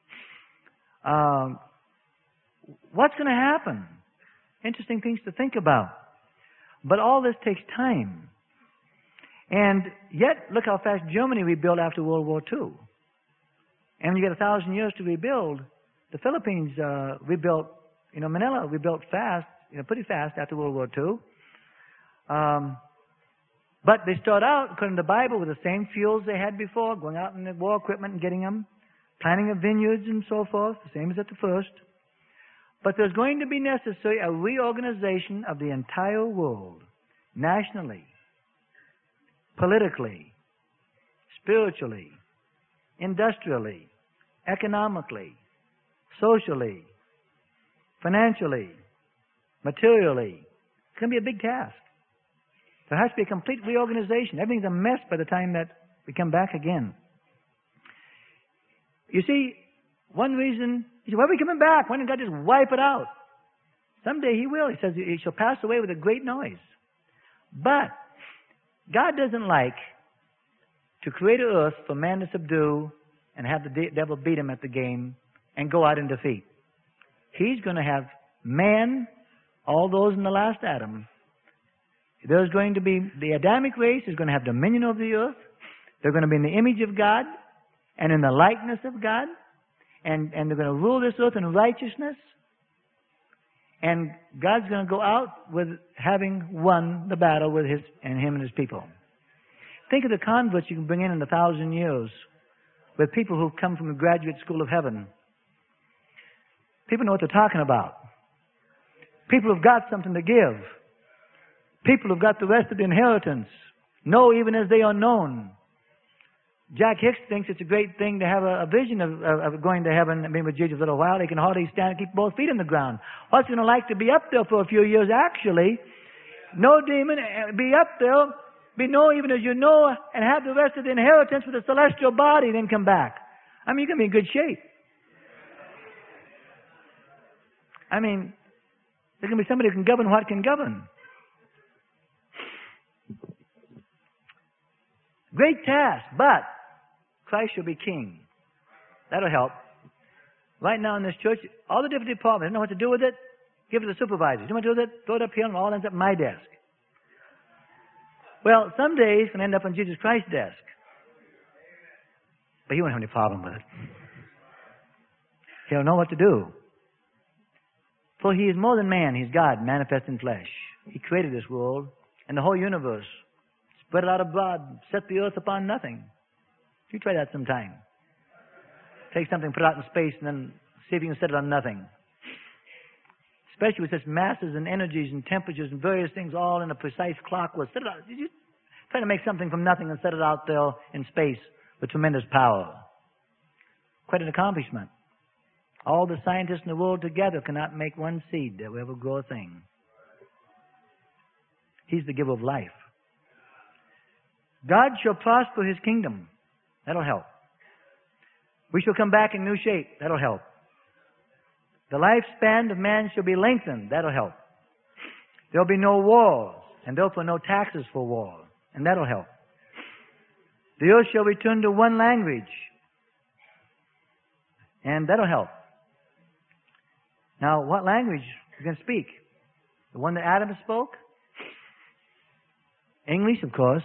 What's going to happen? Interesting things to think about. But all this takes time. And yet, look how fast Germany rebuilt after World War II. And when you get 1,000 years to rebuild, the Philippines rebuilt, Manila rebuilt fast, pretty fast after World War II. But they start out, according to the Bible, with the same fuels they had before, going out in the war equipment and getting them, planting of vineyards and so forth, the same as at the first. But there's going to be necessary a reorganization of the entire world, nationally, politically, spiritually, industrially, economically, socially, financially, materially. It's going to be a big task. There has to be a complete reorganization. Everything's a mess by the time that we come back again. You see, one reason, you say, why are we coming back? Why don't God just wipe it out? Someday He will. He says He shall pass away with a great noise. But God doesn't like to create an earth for man to subdue and have the devil beat him at the game and go out in defeat. He's going to have man, all those in the last Adam. There's going to be, the Adamic race is going to have dominion over the earth. They're going to be in the image of God and in the likeness of God. And they're going to rule this earth in righteousness. And God's going to go out with having won the battle with Him and His people. Think of the converts you can bring in 1,000 years with people who've come from the graduate school of heaven. People know what they're talking about. People who've got something to give. People who've got the rest of the inheritance. Know even as they are known. Jack Hicks thinks it's a great thing to have a vision of going to heaven and being with Jesus a little while. He can hardly stand and keep both feet on the ground. What's it going to like to be up there for a few years? Actually, no demon, be up there, be known even as you know, and have the rest of the inheritance with a celestial body, then come back. I mean, you're going to be in good shape. I mean, there's going to be somebody who can govern what can govern. Great task, but Christ shall be king. That'll help. Right now in this church, all the different departments, don't know what to do with it? Give it to the supervisors. You know what to do with it? Throw it up here and it all ends up at my desk. Well, some days it's going to end up on Jesus Christ's desk. But He won't have any problem with it. He'll know what to do. For He is more than man. He's God, manifest in flesh. He created this world and the whole universe. Spread it out abroad, set the earth upon nothing. You try that sometime. Take something, put it out in space, and then see if you can set it on nothing. Especially with such masses and energies and temperatures and various things all in a precise clockwork. Set it out. You try to make something from nothing and set it out there in space with tremendous power. Quite an accomplishment. All the scientists in the world together cannot make one seed that will ever grow a thing. He's the giver of life. God shall prosper His kingdom. That'll help. We shall come back in new shape. That'll help. The lifespan of man shall be lengthened. That'll help. There'll be no wars, and therefore no taxes for war. And that'll help. The earth shall return to one language. And that'll help. Now, what language you can speak? The one that Adam spoke? English, of course.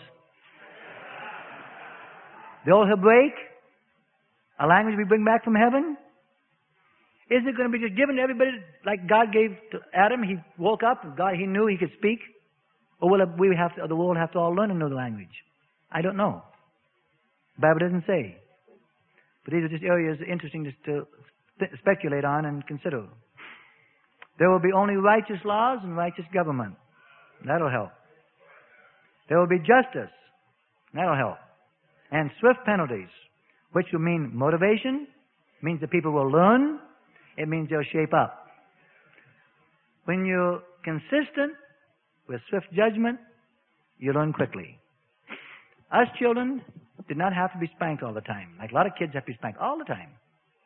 The old Hebraic, a language we bring back from heaven? Is it going to be just given to everybody like God gave to Adam? He woke up, God, He knew He could speak? Or will the world have to all learn another language? I don't know. The Bible doesn't say. But these are just areas interesting to speculate on and consider. There will be only righteous laws and righteous government. That'll help. There will be justice. That'll help. And swift penalties, which will mean motivation, means that people will learn, it means they'll shape up. When you're consistent with swift judgment, you learn quickly. Us children did not have to be spanked all the time. Like a lot of kids have to be spanked all the time.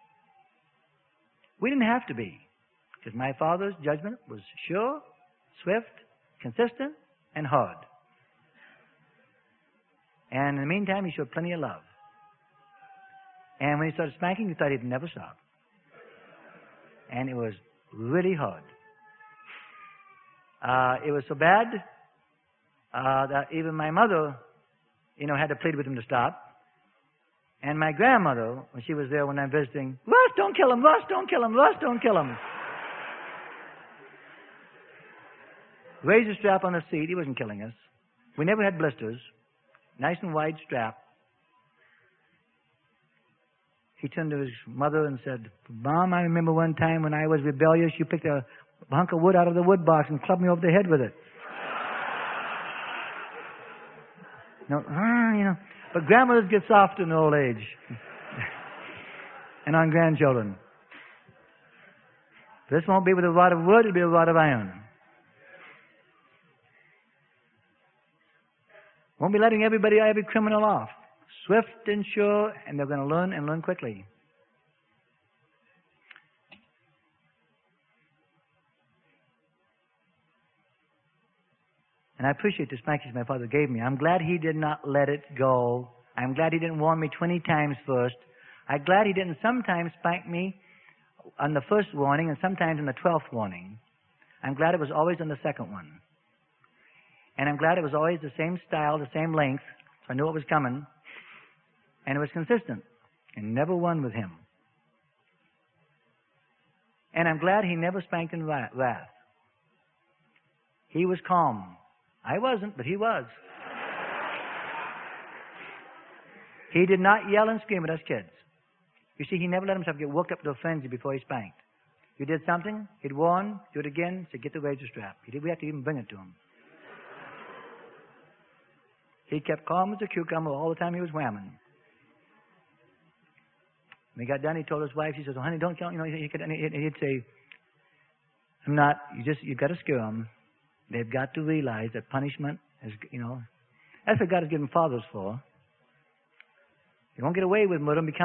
We didn't have to be, because my father's judgment was sure, swift, consistent, and hard. And in the meantime, he showed plenty of love. And when he started spanking, you thought he'd never stop. And it was really hard. It was so bad that even my mother, had to plead with him to stop. And my grandmother, when she was there when I'm visiting, Russ, don't kill him, Russ, don't kill him, Russ, don't kill him. Razor strap on the seat, he wasn't killing us. We never had blisters. Nice and wide strap. He turned to his mother and said, Mom, I remember one time when I was rebellious, you picked a hunk of wood out of the wood box and clubbed me over the head with it. But grandmothers get soft in old age. And on grandchildren. This won't be with a rod of wood, it'll be a rod of iron. Won't be letting every criminal off. Swift and sure, and they're going to learn and learn quickly. And I appreciate the spankings my father gave me. I'm glad he did not let it go. I'm glad he didn't warn me 20 times first. I'm glad he didn't sometimes spank me on the first warning and sometimes on the 12th warning. I'm glad it was always on the second one. And I'm glad it was always the same style, the same length, so I knew it was coming. And it was consistent. And never won with him. And I'm glad he never spanked in wrath. He was calm. I wasn't, but he was. He did not yell and scream at us kids. You see, he never let himself get worked up to a frenzy before he spanked. You did something, he'd warn, do it again, say, get the razor strap. We had to even bring it to him. He kept calm as a cucumber all the time he was whamming. When he got done, he told his wife, she says, oh, honey, don't kill him. He'd say, I'm not, you've got to scare them. They've got to realize that punishment is, that's what God has given fathers for. You won't get away with murder and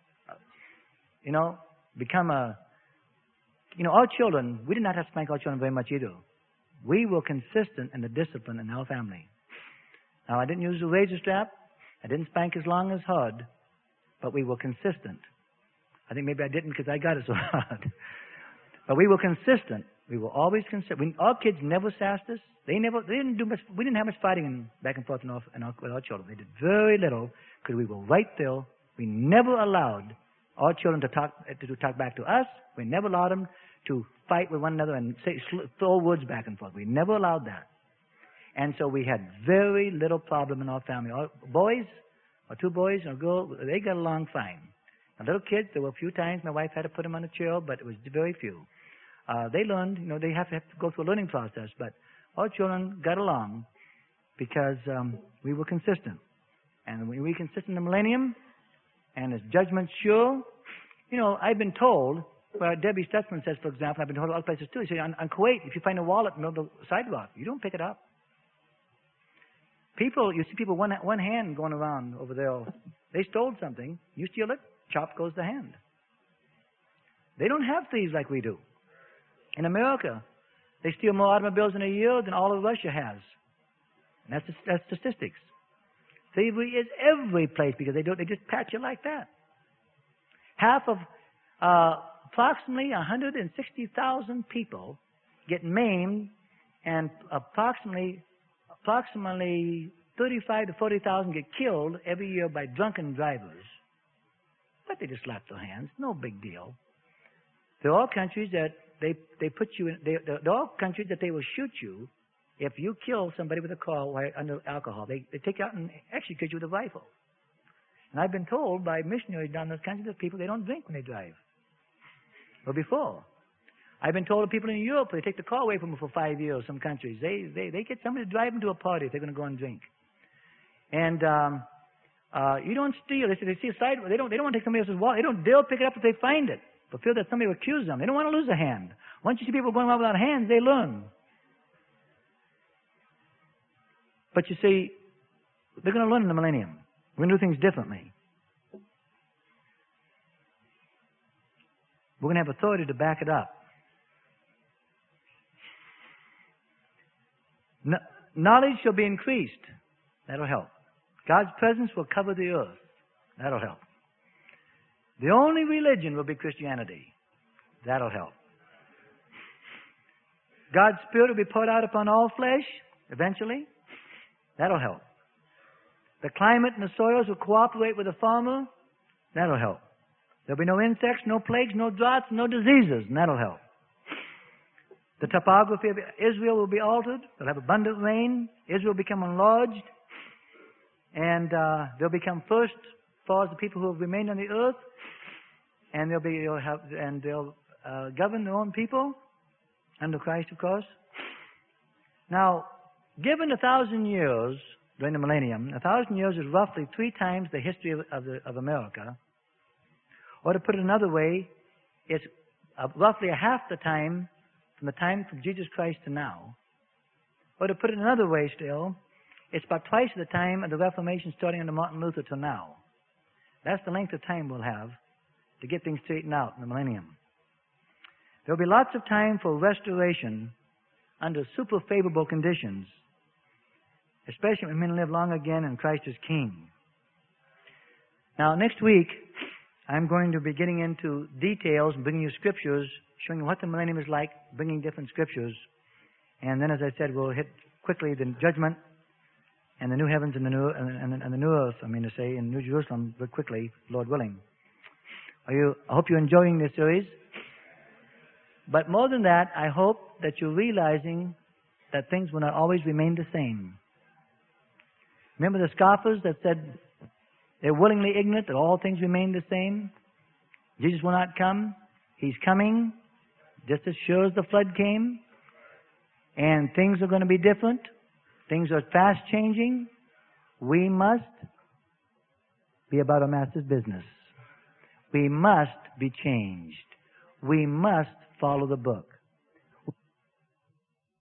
our children, we did not have to spank our children very much either. We were consistent in the discipline in our family. Now, I didn't use the razor strap. I didn't spank as long as hard, but we were consistent. I think maybe I didn't because I got it so hard. But we were consistent. We were always consistent. Our kids never sassed us. They didn't do much. We didn't have much fighting back and forth with our children. They did very little because we were right there. We never allowed our children to talk back to us. We never allowed them to fight with one another and throw words back and forth. We never allowed that. And so we had very little problem in our family. Our boys, our two boys and a girl, they got along fine. Now, little kids, there were a few times my wife had to put them on a chair, but it was very few. They learned, they have to go through a learning process, but our children got along because we were consistent. And when we were consistent in the millennium, and as judgment's sure, I've been told, well, Debbie Stutzman says, for example, I've been told other places too, she said, on Kuwait, if you find a wallet in the middle of the sidewalk, you don't pick it up. You see people one hand going around over there. They stole something. You steal it, chop goes the hand. They don't have thieves like we do. In America, they steal more automobiles in a year than all of Russia has. And that's statistics. Thievery is every place because they just patch you like that. Half of approximately 160,000 people get maimed, and approximately 35 to 40,000 get killed every year by drunken drivers. But they just slap their hands. No big deal. There are countries that they put you in. There are countries that they will shoot you if you kill somebody with a car while under alcohol. They take you out and execute you with a rifle. And I've been told by missionaries down those countries that people, they don't drink when they drive. Or before. I've been told of people in Europe, they take the car away from them for 5 years, some countries. They get somebody to drive them to a party if they're going to go and drink. And you don't steal. They see a sidewalk. They don't want to take somebody else's wallet. They'll pick it up if they find it. But feel that somebody will accuse them. They don't want to lose a hand. Once you see people going around without hands, they learn. But you see, they're going to learn in the millennium. We're going to do things differently. We're going to have authority to back it up. Knowledge shall be increased. That'll help. God's presence will cover the earth. That'll help. The only religion will be Christianity. That'll help. God's Spirit will be poured out upon all flesh, eventually. That'll help. The climate and the soils will cooperate with the farmer. That'll help. There'll be no insects, no plagues, no droughts, no diseases, and that'll help. The topography of Israel will be altered. They'll have abundant rain. Israel will become enlarged. And they'll become first as far as the people who have remained on the earth. And they'll govern their own people under Christ, of course. Now, given 1,000 years during the millennium, 1,000 years is roughly 3 times the history of America. Or to put it another way, it's roughly a half the time from the time from Jesus Christ to now. Or to put it another way still, it's about twice the time of the Reformation starting under Martin Luther till now. That's the length of time we'll have to get things straightened out in the millennium. There'll be lots of time for restoration under super favorable conditions, especially when men live long again and Christ is King. Now, next week, I'm going to be getting into details and bringing you scriptures, showing you what the millennium is like, bringing different scriptures. And then, as I said, we'll hit quickly the judgment and the new heavens and the new earth, in New Jerusalem, very quickly, Lord willing. I hope you're enjoying this series. But more than that, I hope that you're realizing that things will not always remain the same. Remember the scoffers that said they're willingly ignorant that all things remain the same? Jesus will not come. He's coming just as sure as the flood came. And things are going to be different. Things are fast changing. We must be about our Master's business. We must be changed. We must follow the book.